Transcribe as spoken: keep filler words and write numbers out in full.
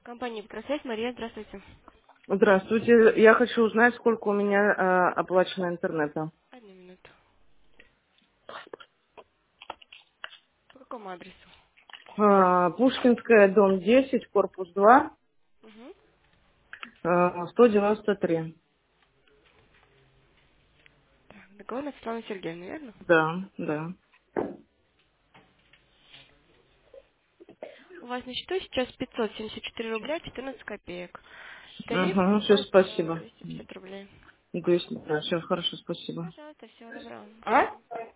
Компания «Микросвязь», Мария, здравствуйте. Здравствуйте. Я хочу узнать, сколько у меня э, оплачено интернета. Одну минуту. По какому адресу? Э, Пушкинская, дом десять, корпус два, Угу. э, сто девяносто три. Так, договор на Светлану Сергеевну, верно? Да, да. У вас на счету сейчас пятьсот семьдесят четыре рубля четырнадцать копеек. Тариф Угу, все, восемь спасибо. двести пятьдесят рублей. двести, да, все, хорошо, спасибо. Пожалуйста, всего доброго. А?